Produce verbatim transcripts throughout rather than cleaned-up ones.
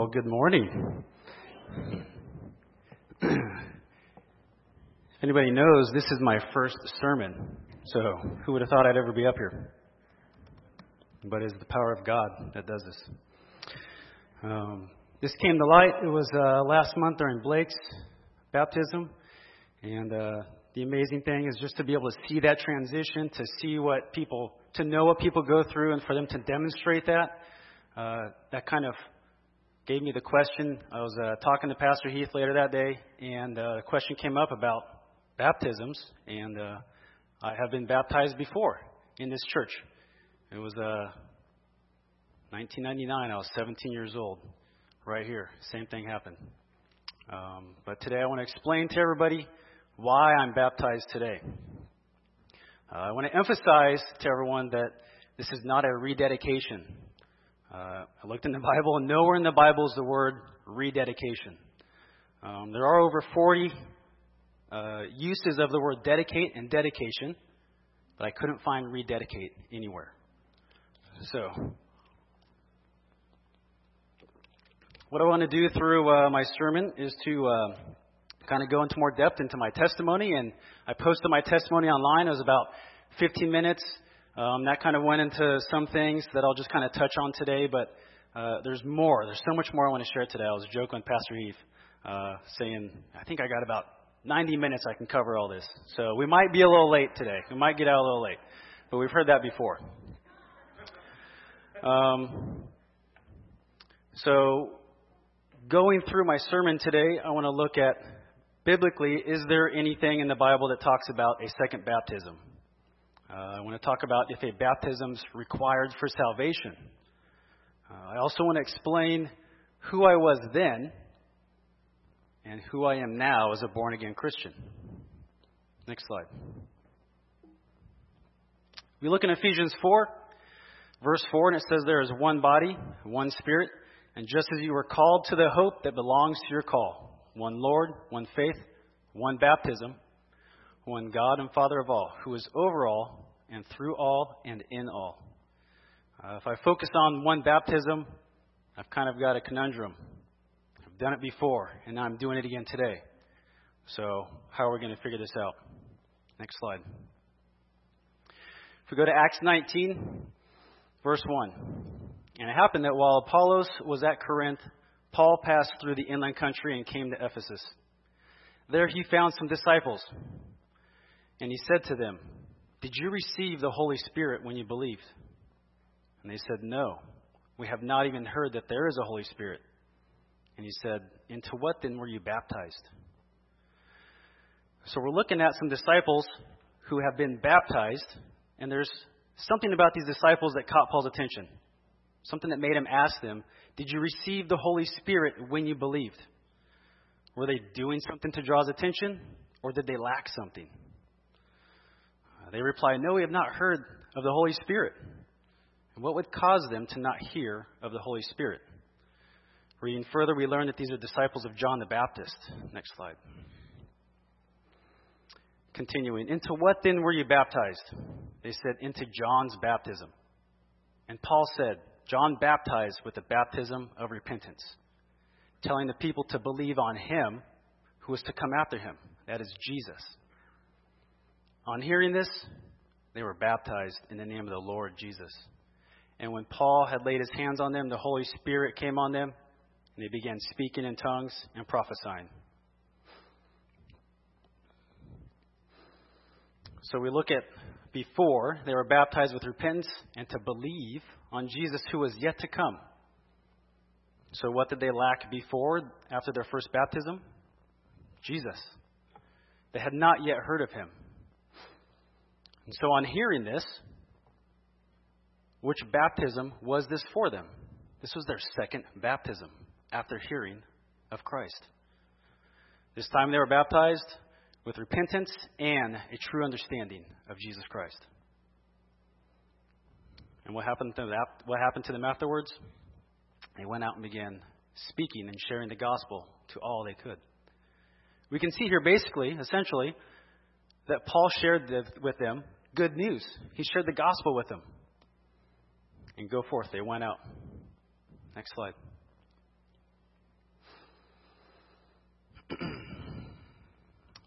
Well, good morning. If anybody knows, this is my first sermon. So who would have thought I'd ever be up here? But it's the power of God that does this. Um, this came to light. It was uh, last month during Blake's baptism. And uh, the amazing thing is just to be able to see that transition, to see what people, to know what people go through, and for them to demonstrate that. Uh, that kind of gave me the question. I was uh, talking to Pastor Heath later that day, and uh, the question came up about baptisms, and uh, I have been baptized before in this church. It was uh, nineteen ninety-nine. I was seventeen years old, right here. Same thing happened. Um, but today I want to explain to everybody why I'm baptized today. Uh, I want to emphasize to everyone that this is not a rededication. Uh, I looked in the Bible, and nowhere in the Bible is the word rededication. Um, there are over forty uh, uses of the word dedicate and dedication, but I couldn't find rededicate anywhere. So, what I want to do through uh, my sermon is to uh, kind of go into more depth into my testimony, and I posted my testimony online. It was about fifteen minutes. Um, that kind of went into some things that I'll just kind of touch on today, but uh, there's more. There's so much more I want to share today. I was joking with Pastor Heath, uh, saying, I think I got about ninety minutes I can cover all this. So we might be a little late today. We might get out a little late, but we've heard that before. Um, so going through my sermon today, I want to look at, biblically, is there anything in the Bible that talks about a second baptism? Uh, I want to talk about if a baptism is required for salvation. Uh, I also want to explain who I was then and who I am now as a born-again Christian. Next slide. We look in Ephesians four, verse four, and it says there is one body, one Spirit, and just as you were called to the hope that belongs to your call, one Lord, one faith, one baptism, one God and Father of all, who is over all and through all and in all. Uh, if I focus on one baptism, I've kind of got a conundrum. I've done it before, and now I'm doing it again today. So how are we going to figure this out? Next slide. If we go to Acts nineteen, verse one. And it happened that while Apollos was at Corinth, Paul passed through the inland country and came to Ephesus. There he found some disciples. And he said to them, did you receive the Holy Spirit when you believed? And they said, no, we have not even heard that there is a Holy Spirit. And he said, into what then were you baptized? So we're looking at some disciples who have been baptized, and there's something about these disciples that caught Paul's attention. Something that made him ask them, did you receive the Holy Spirit when you believed? Were they doing something to draw his attention, or did they lack something? They replied, no, we have not heard of the Holy Spirit. And what would cause them to not hear of the Holy Spirit? Reading further, we learn that these are disciples of John the Baptist. Next slide. Continuing, into what then were you baptized? They said, into John's baptism. And Paul said, John baptized with the baptism of repentance, telling the people to believe on him who was to come after him, that is Jesus. On hearing this, they were baptized in the name of the Lord Jesus. And when Paul had laid his hands on them, the Holy Spirit came on them, and they began speaking in tongues and prophesying. So we look at before, they were baptized with repentance and to believe on Jesus who was yet to come. So what did they lack before, after their first baptism? Jesus. They had not yet heard of him. And so on hearing this, which baptism was this for them? This was their second baptism after hearing of Christ. This time they were baptized with repentance and a true understanding of Jesus Christ. And what happened to them, what happened to them afterwards? They went out and began speaking and sharing the gospel to all they could. We can see here basically, essentially, that Paul shared with them good news. He shared the gospel with them. And go forth. They went out. Next slide.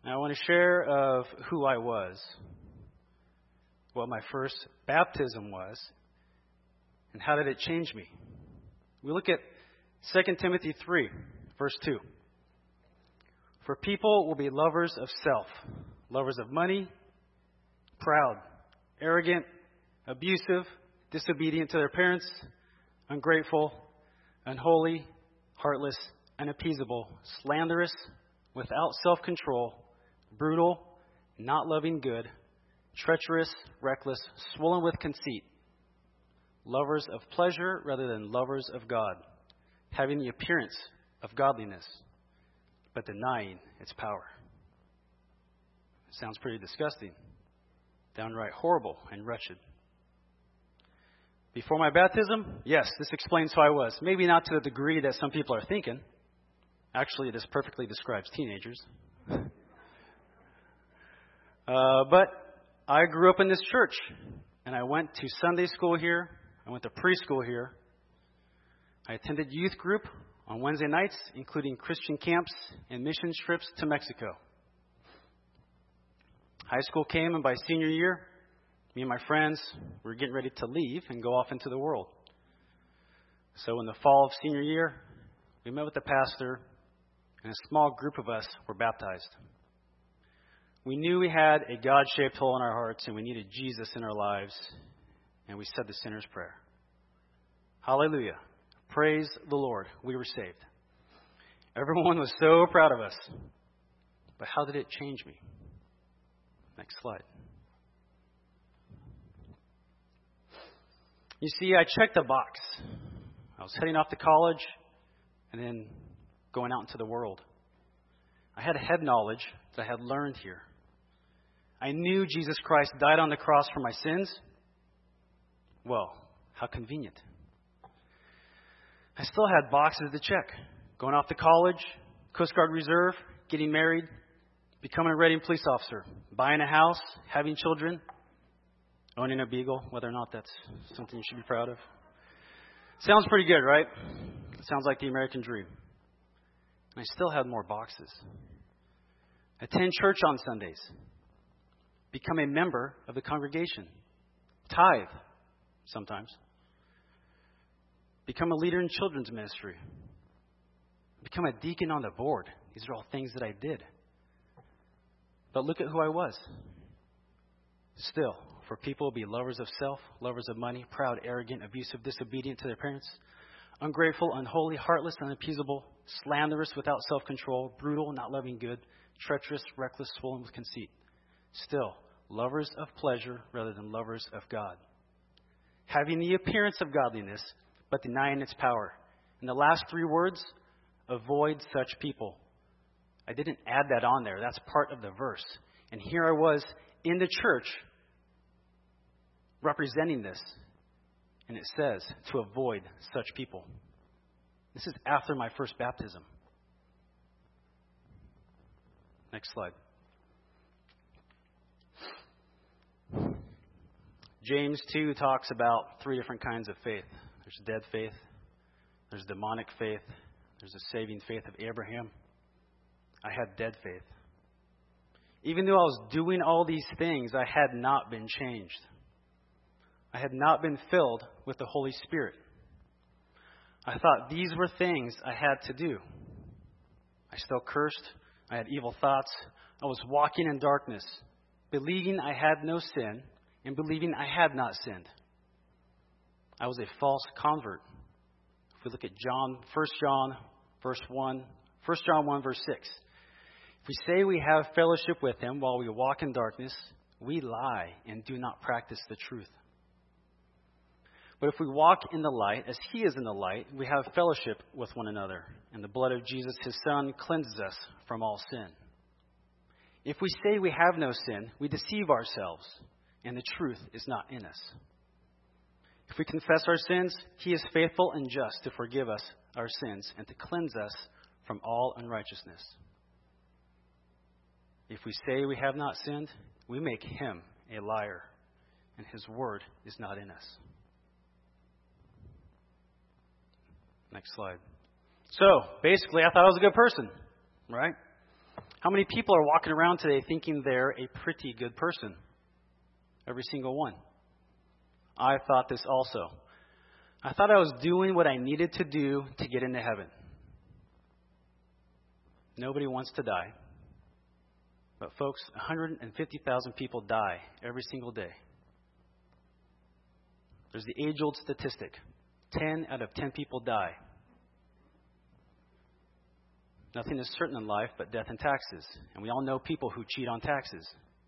Now, I want to share of who I was, what my first baptism was, and how did it change me. We look at Second Timothy three, verse two. For people will be lovers of self, lovers of money, proud, arrogant, abusive, disobedient to their parents, ungrateful, unholy, heartless, unappeasable, slanderous, without self-control, brutal, not loving good, treacherous, reckless, swollen with conceit, lovers of pleasure rather than lovers of God, having the appearance of godliness, but denying its power. Sounds pretty disgusting, downright horrible and wretched. Before my baptism, yes, this explains who I was. Maybe not to the degree that some people are thinking. Actually, this perfectly describes teenagers. uh, but I grew up in this church, and I went to Sunday school here. I went to preschool here. I attended youth group on Wednesday nights, including Christian camps and mission trips to Mexico. High school came, and by senior year, me and my friends were getting ready to leave and go off into the world. So in the fall of senior year, we met with the pastor, and a small group of us were baptized. We knew we had a God-shaped hole in our hearts, and we needed Jesus in our lives, and we said the sinner's prayer. Hallelujah. Praise the Lord. We were saved. Everyone was so proud of us. But how did it change me? Next slide. You see, I checked the box. I was heading off to college and then going out into the world. I had head knowledge that I had learned here. I knew Jesus Christ died on the cross for my sins. Well, how convenient. I still had boxes to check. Going off to college, Coast Guard Reserve, getting married, becoming a Reading police officer, buying a house, having children, owning a beagle, whether or not that's something you should be proud of. Sounds pretty good, right? Sounds like the American dream. And I still had more boxes. Attend church on Sundays. Become a member of the congregation. Tithe, sometimes. Become a leader in children's ministry. Become a deacon on the board. These are all things that I did. But look at who I was. Still, for people to be lovers of self, lovers of money, proud, arrogant, abusive, disobedient to their parents, ungrateful, unholy, heartless, unappeasable, slanderous, without self-control, brutal, not loving good, treacherous, reckless, swollen with conceit. Still, lovers of pleasure rather than lovers of God. Having the appearance of godliness, but denying its power. And the last three words, avoid such people. I didn't add that on there. That's part of the verse. And here I was in the church representing this. And it says to avoid such people. This is after my first baptism. Next slide. James two talks about three different kinds of faith. There's dead faith. There's demonic faith. There's the saving faith of Abraham. I had dead faith. Even though I was doing all these things, I had not been changed. I had not been filled with the Holy Spirit. I thought these were things I had to do. I still cursed. I had evil thoughts. I was walking in darkness, believing I had no sin and believing I had not sinned. I was a false convert. If we look at John, First John, verse one, First John one, verse six. If we say we have fellowship with him while we walk in darkness, we lie and do not practice the truth. But if we walk in the light, as he is in the light, we have fellowship with one another. And the blood of Jesus, his Son, cleanses us from all sin. If we say we have no sin, we deceive ourselves, and the truth is not in us. If we confess our sins, he is faithful and just to forgive us our sins and to cleanse us from all unrighteousness. If we say we have not sinned, we make him a liar, and his word is not in us. Next slide. So, basically, I thought I was a good person, right? How many people are walking around today thinking they're a pretty good person? Every single one. I thought this also. I thought I was doing what I needed to do to get into heaven. Nobody wants to die. But folks, one hundred fifty thousand people die every single day. There's the age-old statistic. ten out of ten people die. Nothing is certain in life but death and taxes. And we all know people who cheat on taxes.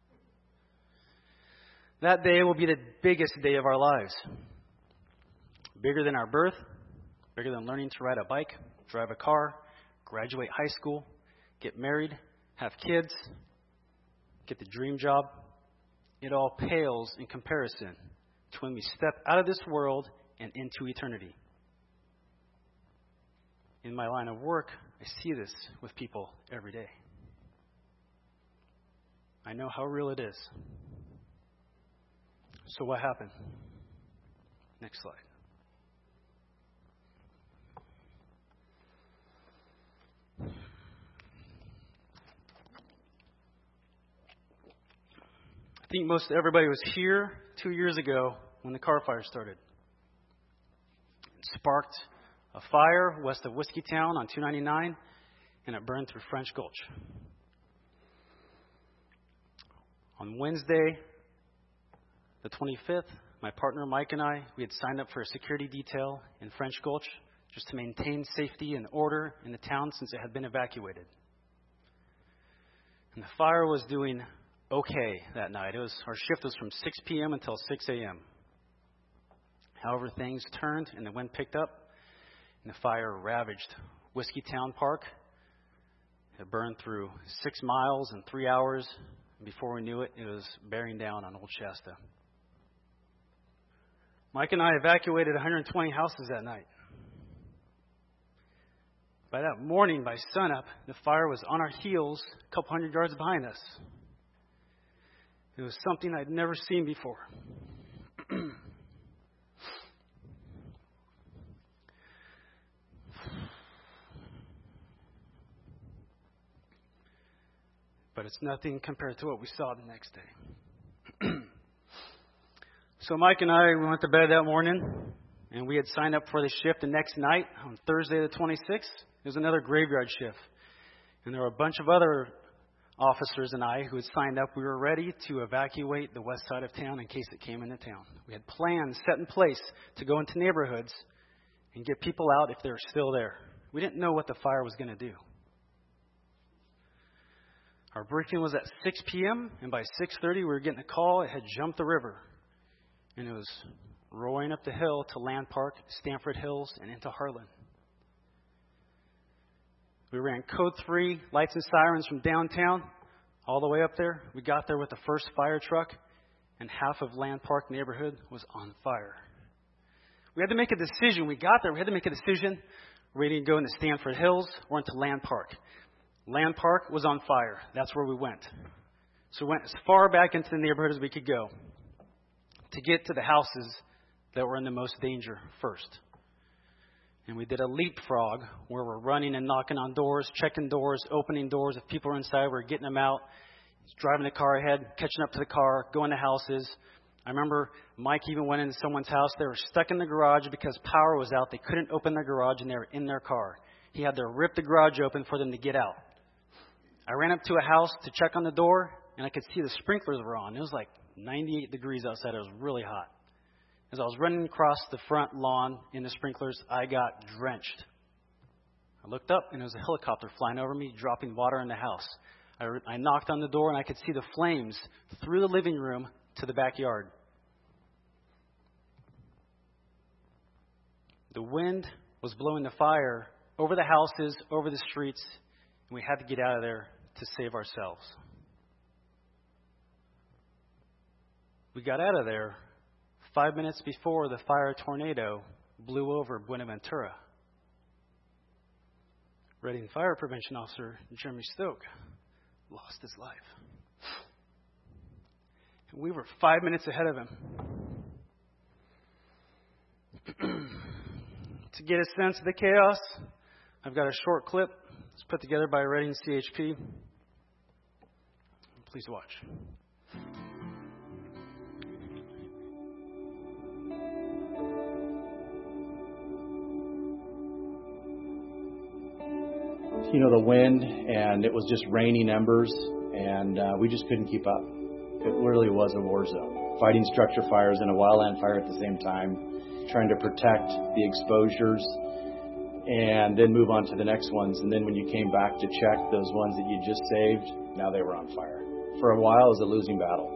That day will be the biggest day of our lives. Bigger than our birth, bigger than learning to ride a bike, drive a car, graduate high school, get married, have kids, get the dream job. It all pales in comparison to when we step out of this world and into eternity. In my line of work, I see this with people every day. I know how real it is. So what happened? Next slide. I think most everybody was here two years ago when the car fire started. It sparked a fire west of Whiskey Town on two ninety-nine, and it burned through French Gulch. On Wednesday, the twenty-fifth, my partner Mike and I, we had signed up for a security detail in French Gulch just to maintain safety and order in the town since it had been evacuated. And the fire was doing okay that night. It was our shift was from six p.m. until six a.m. However, things turned and the wind picked up, and the fire ravaged Whiskey Town Park. It burned through six miles in three hours. And before we knew it, it was bearing down on Old Shasta. Mike and I evacuated one hundred twenty houses that night. By that morning, by sunup, the fire was on our heels, a couple hundred yards behind us. It was something I'd never seen before. But it's nothing compared to what we saw the next day. So Mike and I, we went to bed that morning, and we had signed up for the shift the next night on Thursday the twenty-sixth. It was another graveyard shift. And there were a bunch of other officers and I who had signed up. We were ready to evacuate the west side of town in case it came into town. We had plans set in place to go into neighborhoods and get people out if they were still there. We didn't know what the fire was going to do. Our briefing was at six p.m., and by six thirty we were getting a call. It had jumped the river, and it was roaring up the hill to Land Park, Stanford Hills, and into Harlan. We ran code three, lights and sirens from downtown all the way up there. We got there with the first fire truck, and half of Land Park neighborhood was on fire. We had to make a decision. We got there. We had to make a decision. Were we going to go into Stanford Hills or into Land Park? Land Park was on fire. That's where we went. So we went as far back into the neighborhood as we could go to get to the houses that were in the most danger first. And we did a leapfrog where we're running and knocking on doors, checking doors, opening doors. If people are inside, we're getting them out, driving the car ahead, catching up to the car, going to houses. I remember Mike even went into someone's house. They were stuck in the garage because power was out. They couldn't open their garage, and they were in their car. He had to rip the garage open for them to get out. I ran up to a house to check on the door, and I could see the sprinklers were on. It was like ninety-eight degrees outside. It was really hot. As I was running across the front lawn in the sprinklers, I got drenched. I looked up, and there was a helicopter flying over me, dropping water in the house. I, I knocked on the door, and I could see the flames through the living room to the backyard. The wind was blowing the fire over the houses, over the streets, and we had to get out of there to save ourselves. We got out of there five minutes before the fire tornado blew over Buenaventura. Reading Fire Prevention Officer Jeremy Stoke lost his life. And we were five minutes ahead of him. To get a sense of the chaos, I've got a short clip. It's put together by Reading C H P. Please watch. You know, the wind, and it was just raining embers, and uh, we just couldn't keep up. It literally was a war zone. Fighting structure fires and a wildland fire at the same time, trying to protect the exposures, and then move on to the next ones. And then when you came back to check those ones that you just saved, now they were on fire. For a while, it was a losing battle.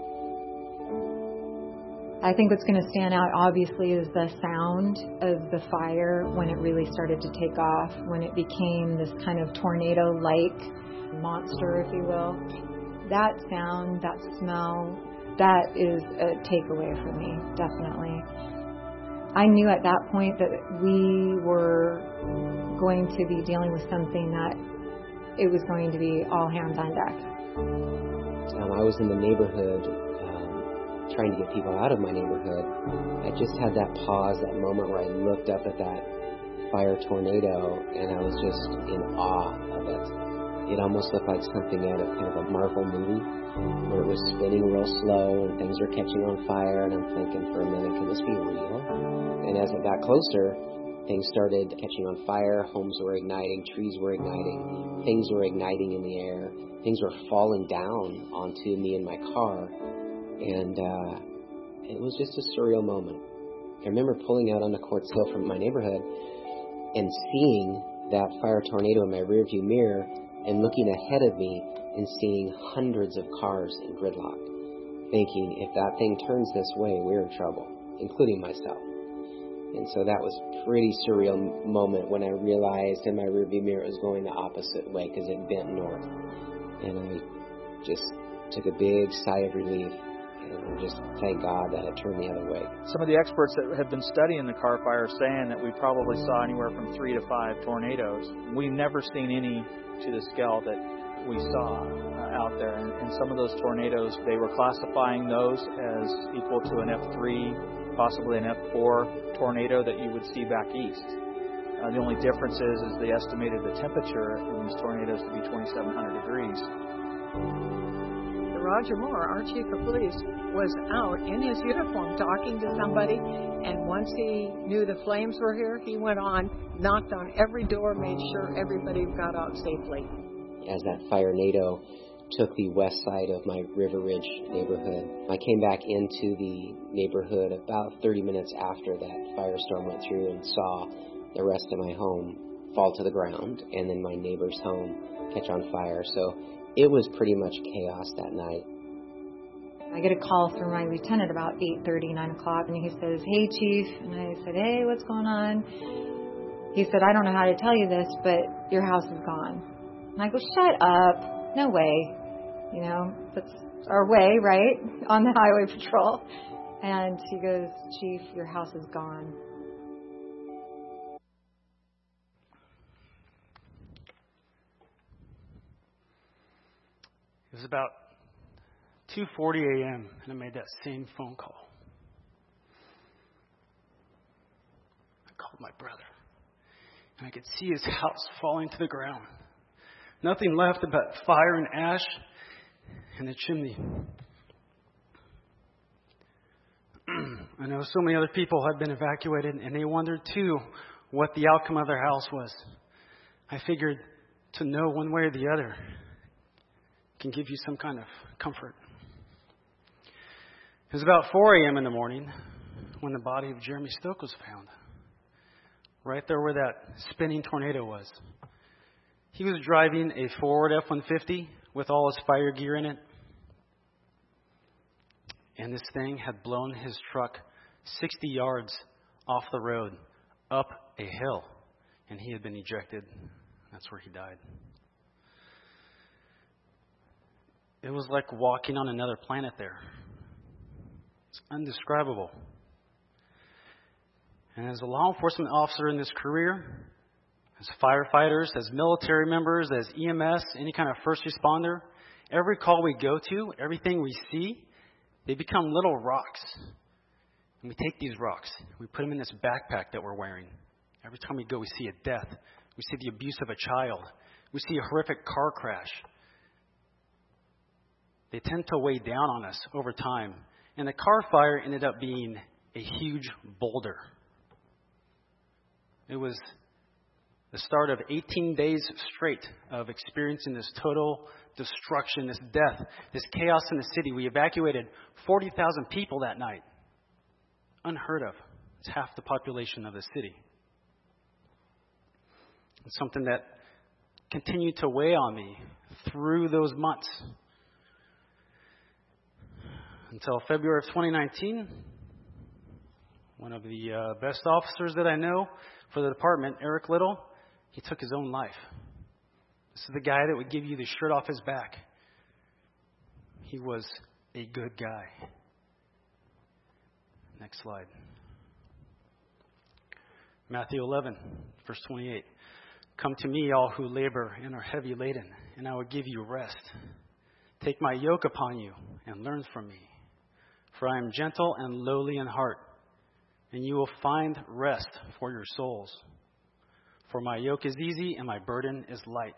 I think what's going to stand out, obviously, is the sound of the fire when it really started to take off, when it became this kind of tornado-like monster, if you will. That sound, that smell, that is a takeaway for me, definitely. I knew at that point that we were going to be dealing with something that it was going to be all hands on deck. Um, I was in the neighborhood trying to get people out of my neighborhood. I just had that pause, that moment where I looked up at that fire tornado, and I was just in awe of it. It almost looked like something out of kind of a Marvel movie, where it was spinning real slow and things were catching on fire, and I'm thinking for a minute, can this be real? And as it got closer, things started catching on fire, homes were igniting, trees were igniting, things were igniting in the air, things were falling down onto me in my car. And uh, it was just a surreal moment. I remember pulling out on the Quartz Hill from my neighborhood and seeing that fire tornado in my rearview mirror and looking ahead of me and seeing hundreds of cars in gridlock, thinking, if that thing turns this way, we're in trouble, including myself. And so that was a pretty surreal moment when I realized in my rearview mirror it was going the opposite way because it bent north. And I just took a big sigh of relief. And just thank God that it turned the other way. Some of the experts that have been studying the Carr Fire are saying that we probably saw anywhere from three to five tornadoes. We've never seen any to the scale that we saw uh, out there. And, and some of those tornadoes, they were classifying those as equal to an F three, possibly an F four tornado that you would see back east. Uh, the only difference is, is they estimated the temperature in these tornadoes to be twenty-seven hundred degrees. Roger Moore, our chief of police, was out in his uniform talking to somebody, and once he knew the flames were here, he went on, knocked on every door, made sure everybody got out safely. As that fire-nado took the west side of my River Ridge neighborhood, I came back into the neighborhood about thirty minutes after that firestorm went through and saw the rest of my home fall to the ground and then my neighbor's home catch on fire. So it was pretty much chaos that night. I get a call from my lieutenant about eight thirty, nine o'clock, and he says, "Hey, Chief." And I said, "Hey, what's going on?" He said, "I don't know how to tell you this, but your house is gone." And I go, "Shut up. No way." You know, that's our way, right? On the highway patrol. And he goes, "Chief, your house is gone." It was about two forty a.m. and I made that same phone call. I called my brother, and I could see his house falling to the ground. Nothing left but fire and ash and the chimney. I know so many other people had been evacuated, and they wondered too what the outcome of their house was. I figured to know one way or the other can give you some kind of comfort. It was about four a.m. in the morning when the body of Jeremy Stoke was found, right there where that spinning tornado was. He was driving a Ford F one fifty with all his fire gear in it, and this thing had blown his truck sixty yards off the road, up a hill, and he had been ejected. That's where he died. It was like walking on another planet there. It's indescribable. And as a law enforcement officer in this career, as firefighters, as military members, as E M S, any kind of first responder, every call we go to, everything we see, they become little rocks. And we take these rocks, we put them in this backpack that we're wearing. Every time we go, we see a death. We see the abuse of a child. We see a horrific car crash. they tend to weigh down on us over time. And the car fire ended up being a huge boulder. It was the start of eighteen days straight of experiencing this total destruction, this death, this chaos in the city. We evacuated forty thousand people that night. Unheard of. It's half the population of the city. It's something that continued to weigh on me through those months. Until February of twenty nineteen, one of the uh, best officers that I know for the department, Eric Little, he took his own life. This is the guy that would give you the shirt off his back. He was a good guy. Next slide. Matthew eleven, verse twenty-eight. Come to me, all who labor and are heavy laden, and I will give you rest. Take my yoke upon you and learn from me. For I am gentle and lowly in heart, and you will find rest for your souls. For my yoke is easy and my burden is light.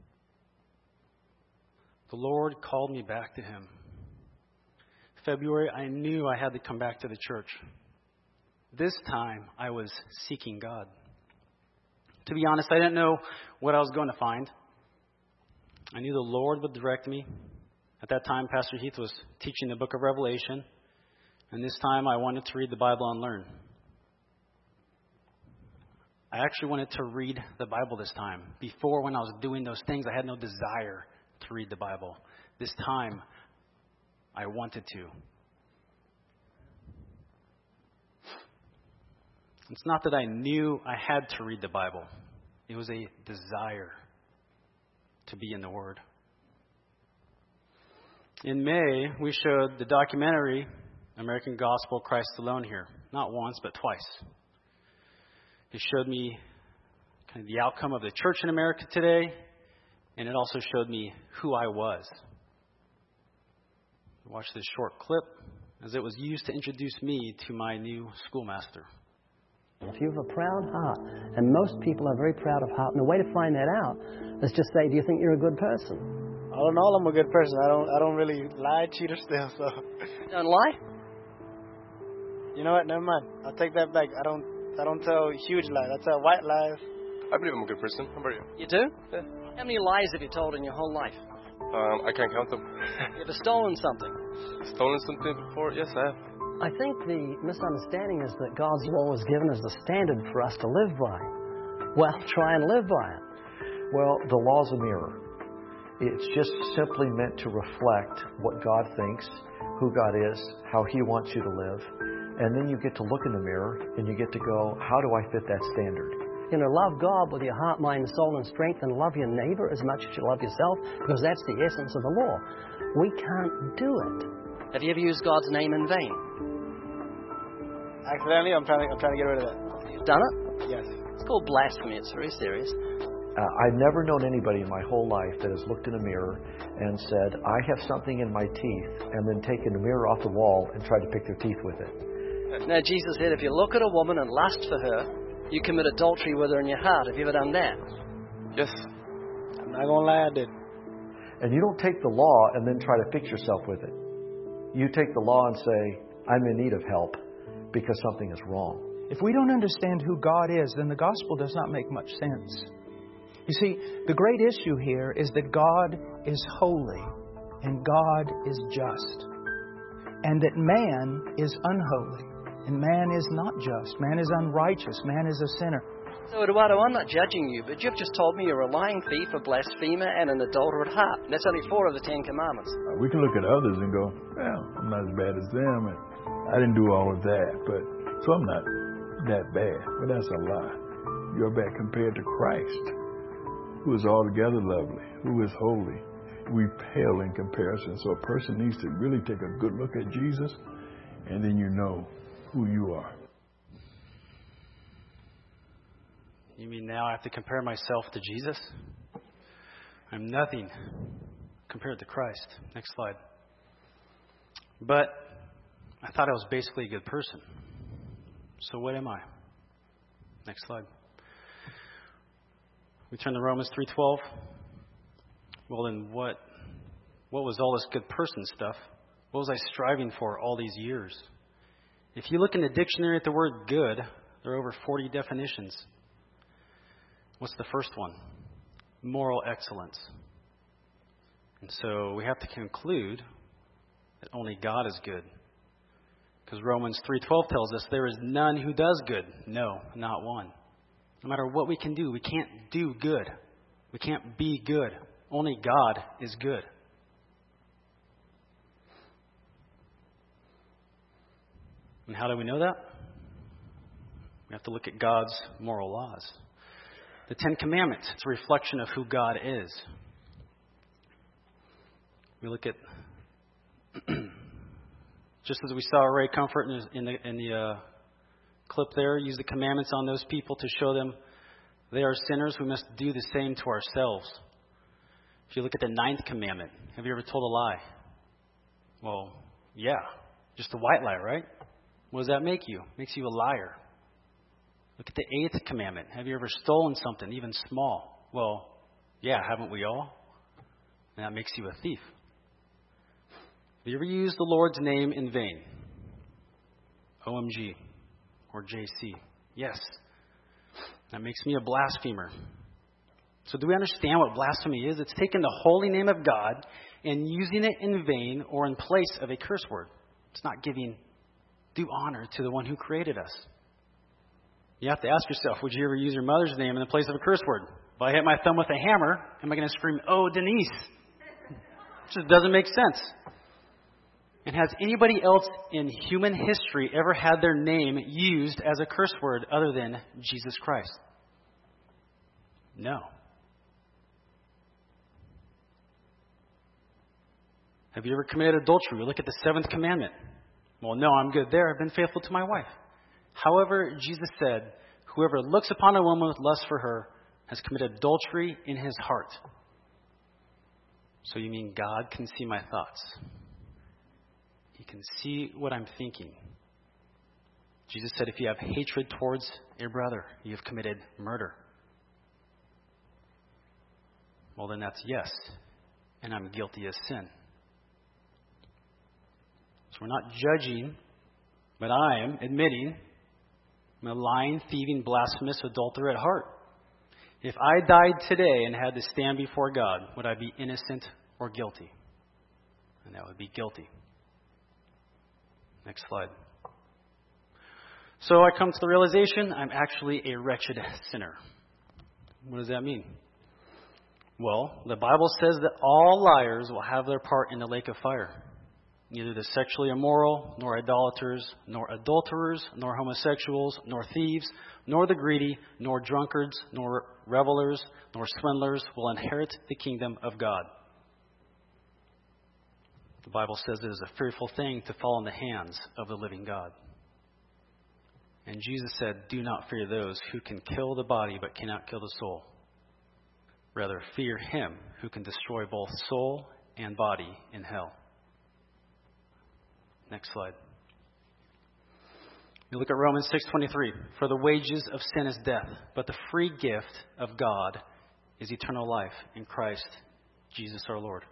The Lord called me back to Him. February, I knew I had to come back to the church. This time, I was seeking God. To be honest, I didn't know what I was going to find. I knew the Lord would direct me. At that time, Pastor Heath was teaching the book of Revelation. And this time, I wanted to read the Bible and learn. I actually wanted to read the Bible this time. Before, when I was doing those things, I had no desire to read the Bible. This time, I wanted to. It's not that I knew I had to read the Bible. It was a desire to be in the Word. In May, we showed the documentary, American Gospel, Christ Alone here. Not once, but twice. It showed me kind of the outcome of the church in America today, and it also showed me who I was. Watch this short clip as it was used to introduce me to my new schoolmaster. If you have a proud heart, and most people are very proud of heart, and the way to find that out is just say, do you think you're a good person? All in all, I'm a good person. I don't I don't really lie, cheat, or steal, so... Don't lie? You know what? Never mind. I'll take that back. I don't I don't tell huge lies. I tell white lies. I believe I'm a good person. How about you? You do? Yeah. How many lies have you told in your whole life? Um, I can't count them. You ever stolen something? Stolen something before? Yes, I have. I think the misunderstanding is that God's law is given as the standard for us to live by. Well, try and live by it. Well, the law's a mirror. It's just simply meant to reflect what God thinks, who God is, how He wants you to live. And then you get to look in the mirror and you get to go, how do I fit that standard? You know, love God with your heart, mind, soul, and strength, and love your neighbor as much as you love yourself, because that's the essence of the law. We can't do it. Have you ever used God's name in vain? Accidentally, I'm trying to, I'm trying to get rid of that. You've done it? Yes. It's called blasphemy. It's very serious. Uh, I've never known anybody in my whole life that has looked in a mirror and said, I have something in my teeth, and then taken the mirror off the wall and tried to pick their teeth with it. Now, Jesus said, if you look at a woman and lust for her, you commit adultery with her in your heart. Have you ever done that? Yes. I'm not going to lie, I did. And you don't take the law and then try to fix yourself with it. You take the law and say, I'm in need of help because something is wrong. If we don't understand who God is, then the gospel does not make much sense. You see, the great issue here is that God is holy and God is just, and that man is unholy and man is not just. Man is unrighteous. Man is a sinner. So, Eduardo, I'm not judging you, but you've just told me you're a lying thief, a blasphemer, and an adulterer at heart. And that's only four of the Ten Commandments. Uh, we can look at others and go, well, I'm not as bad as them, and I didn't do all of that, but so I'm not that bad. But that's a lie. You're bad compared to Christ, who is altogether lovely, who is holy. We pale in comparison. So a person needs to really take a good look at Jesus, and then you know who you are. You mean now I have to compare myself to Jesus? I'm nothing compared to Christ. Next slide. But I thought I was basically a good person. So what am I? Next slide. We turn to Romans three twelve. Well, then what what was all this good person stuff? What was I striving for all these years? If you look in the dictionary at the word good, there are over forty definitions. What's the first one? Moral excellence. And so we have to conclude that only God is good. Because Romans three twelve tells us there is none who does good. No, not one. No matter what we can do, we can't do good. We can't be good. Only God is good. And how do we know that? We have to look at God's moral laws. The Ten Commandments, it's a reflection of who God is. We look at, just as we saw Ray Comfort in the, in the, in the uh, clip there, use the commandments on those people to show them they are sinners. We must do the same to ourselves. If you look at the ninth commandment, have you ever told a lie? Well, yeah, just a white lie, right? What does that make you? It makes you a liar. Look at the eighth commandment. Have you ever stolen something, even small? Well, yeah, haven't we all? And that makes you a thief. Have you ever used the Lord's name in vain? O M G or J C? Yes. That makes me a blasphemer. So do we understand what blasphemy is? It's taking the holy name of God and using it in vain or in place of a curse word. It's not giving due honor to the one who created us. You have to ask yourself, would you ever use your mother's name in the place of a curse word? If I hit my thumb with a hammer, am I going to scream, "Oh, Denise"? It just doesn't make sense. And has anybody else in human history ever had their name used as a curse word other than Jesus Christ? No. Have you ever committed adultery? We look at the seventh commandment. Well, no, I'm good there. I've been faithful to my wife. However, Jesus said, whoever looks upon a woman with lust for her has committed adultery in his heart. So you mean God can see my thoughts? He can see what I'm thinking. Jesus said, if you have hatred towards a brother, you have committed murder. Well, then that's yes, and I'm guilty of sin. So we're not judging, but I am admitting I'm a lying, thieving, blasphemous adulterer at heart. If I died today and had to stand before God, would I be innocent or guilty? And that would be guilty. Next slide. So I come to the realization I'm actually a wretched sinner. What does that mean? Well, the Bible says that all liars will have their part in the lake of fire. Neither the sexually immoral, nor idolaters, nor adulterers, nor homosexuals, nor thieves, nor the greedy, nor drunkards, nor revelers, nor swindlers will inherit the kingdom of God. The Bible says it is a fearful thing to fall in the hands of the living God. And Jesus said, do not fear those who can kill the body but cannot kill the soul. Rather, fear him who can destroy both soul and body in hell. Next slide. We look at Romans six twenty-three. For the wages of sin is death, but the free gift of God is eternal life in Christ Jesus our Lord.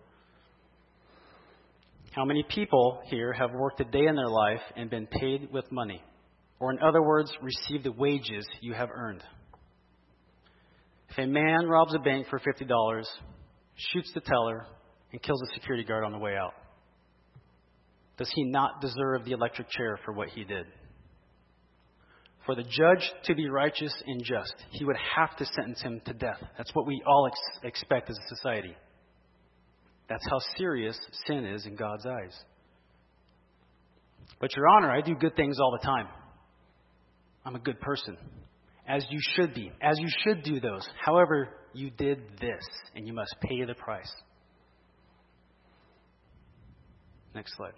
How many people here have worked a day in their life and been paid with money? Or in other words, received the wages you have earned? If a man robs a bank for fifty dollars, shoots the teller, and kills a security guard on the way out, does he not deserve the electric chair for what he did? For the judge to be righteous and just, he would have to sentence him to death. That's what we all ex- expect as a society. That's how serious sin is in God's eyes. But Your Honor, I do good things all the time. I'm a good person. As you should be. As you should do those. However, you did this, and you must pay the price. Next slide.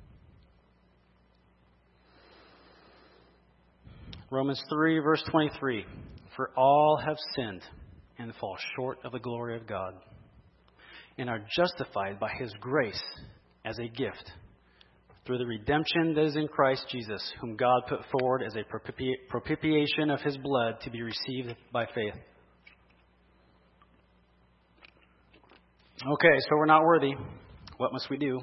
Romans three, verse twenty-three. For all have sinned and fall short of the glory of God, and are justified by His grace as a gift, through the redemption that is in Christ Jesus, whom God put forward as a propipi- propitiation of His blood to be received by faith. Okay, so we're not worthy. What must we do?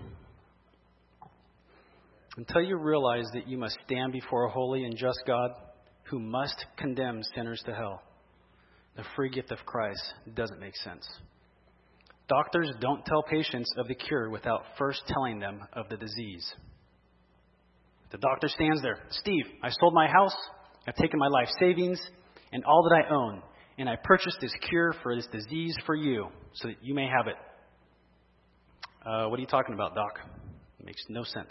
Until you realize that you must stand before a holy and just God who must condemn sinners to hell, the free gift of Christ doesn't make sense. Doctors don't tell patients of the cure without first telling them of the disease. The doctor stands there. Steve, I sold my house, I've taken my life savings and all that I own, and I purchased this cure for this disease for you so that you may have it. Uh, what are you talking about, Doc? It makes no sense.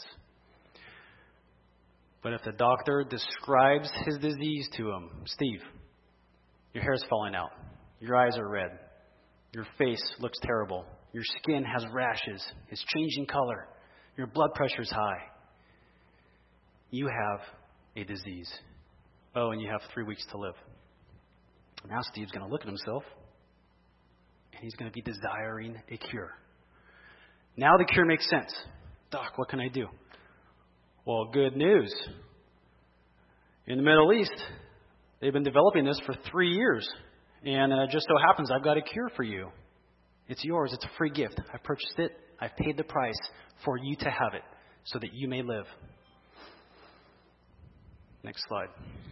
But if the doctor describes his disease to him, Steve, your hair's falling out, your eyes are red, your face looks terrible, your skin has rashes, it's changing color, your blood pressure's high, you have a disease. Oh, and you have three weeks to live. Now Steve's going to look at himself, and he's going to be desiring a cure. Now the cure makes sense. Doc, what can I do? Well, good news. In the Middle East, they've been developing this for three years. And uh, just so happens I've got a cure for you. It's yours. It's a free gift. I purchased it. I've paid the price for you to have it so that you may live. Next slide.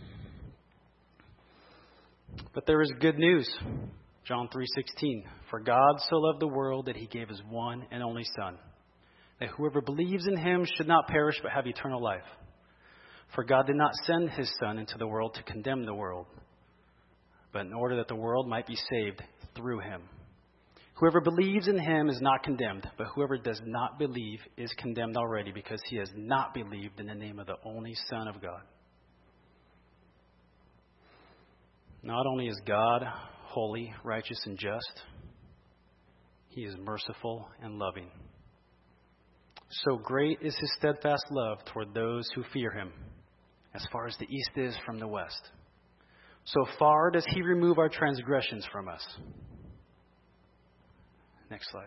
But there is good news. John three sixteen. For God so loved the world that he gave his one and only Son, that whoever believes in him should not perish but have eternal life. For God did not send his Son into the world to condemn the world, but in order that the world might be saved through him. Whoever believes in him is not condemned, but whoever does not believe is condemned already, because he has not believed in the name of the only Son of God. Not only is God holy, righteous, and just, he is merciful and loving. So great is his steadfast love toward those who fear him, as far as the east is from the west. So far does he remove our transgressions from us. Next slide.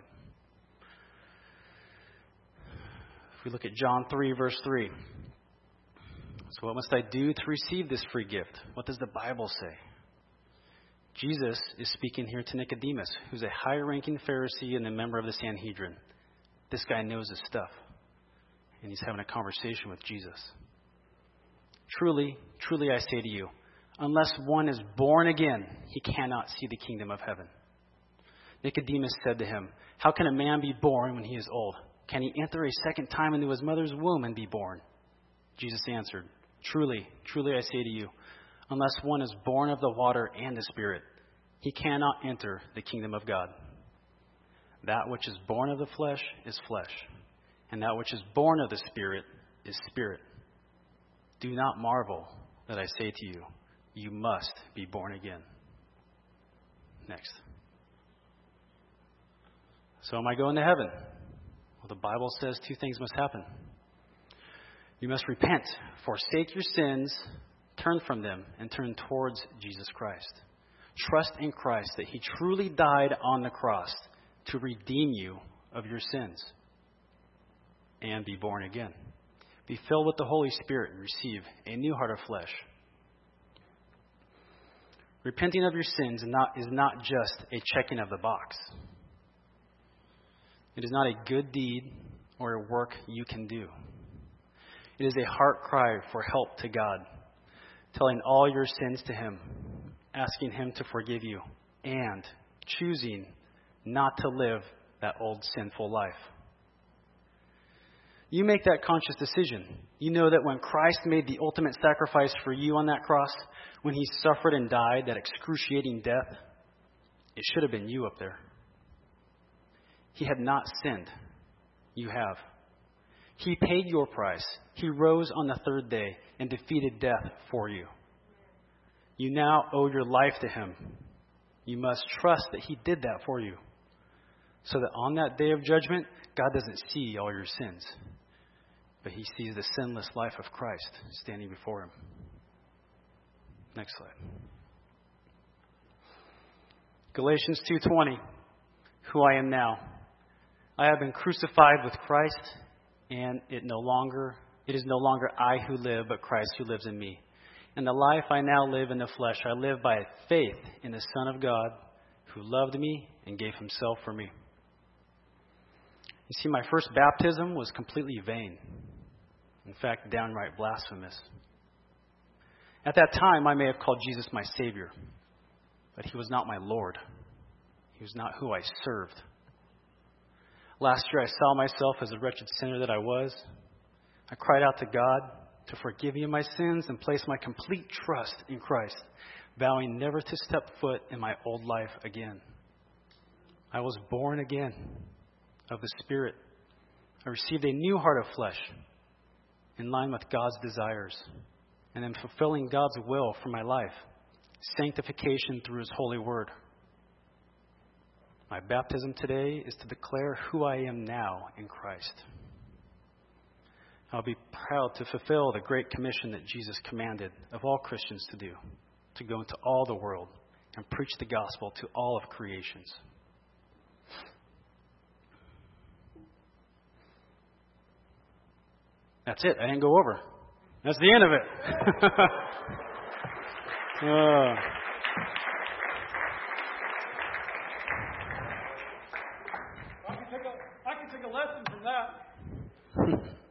If we look at John three, verse three. So what must I do to receive this free gift? What does the Bible say? Jesus is speaking here to Nicodemus, who's a high-ranking Pharisee and a member of the Sanhedrin. This guy knows his stuff. And he's having a conversation with Jesus. Truly, truly I say to you, unless one is born again, he cannot see the kingdom of heaven. Nicodemus said to him, how can a man be born when he is old? Can he enter a second time into his mother's womb and be born? Jesus answered, truly, truly I say to you, unless one is born of the water and the Spirit, he cannot enter the kingdom of God. That which is born of the flesh is flesh, and that which is born of the Spirit is spirit. Do not marvel that I say to you, you must be born again. Next. So am I going to heaven? Well, the Bible says two things must happen. You must repent, forsake your sins, turn from them, and turn towards Jesus Christ. Trust in Christ that he truly died on the cross to redeem you of your sins, and be born again. Be filled with the Holy Spirit and receive a new heart of flesh. Repenting of your sins is not, is not just a checking of the box. It is not a good deed or a work you can do. It is a heart cry for help to God, telling all your sins to him, asking him to forgive you, and choosing not to live that old sinful life. You make that conscious decision. You know that when Christ made the ultimate sacrifice for you on that cross, when he suffered and died that excruciating death, it should have been you up there. He had not sinned. You have. He paid your price. He rose on the third day and defeated death for you. You now owe your life to him. You must trust that he did that for you, so that on that day of judgment, God doesn't see all your sins, but he sees the sinless life of Christ standing before him. Next slide. Galatians two twenty. Who I am now. I have been crucified with Christ, and it no longer it is no longer I who live, but Christ who lives in me. And the life I now live in the flesh, I live by faith in the Son of God, who loved me and gave himself for me. You see, my first baptism was completely vain. In fact, downright blasphemous. At that time, I may have called Jesus my Savior, but He was not my Lord. He was not who I served. Last year, I saw myself as a wretched sinner that I was. I cried out to God to forgive me of my sins and place my complete trust in Christ, vowing never to step foot in my old life again. I was born again of the Spirit. I received a new heart of flesh in line with God's desires, and am fulfilling God's will for my life, sanctification through His holy word. My baptism today is to declare who I am now in Christ. I'll be proud to fulfill the great commission that Jesus commanded of all Christians to do, to go into all the world and preach the gospel to all of creations. That's it. I didn't go over. That's the end of it. uh. I can take a, I can take a lesson from that.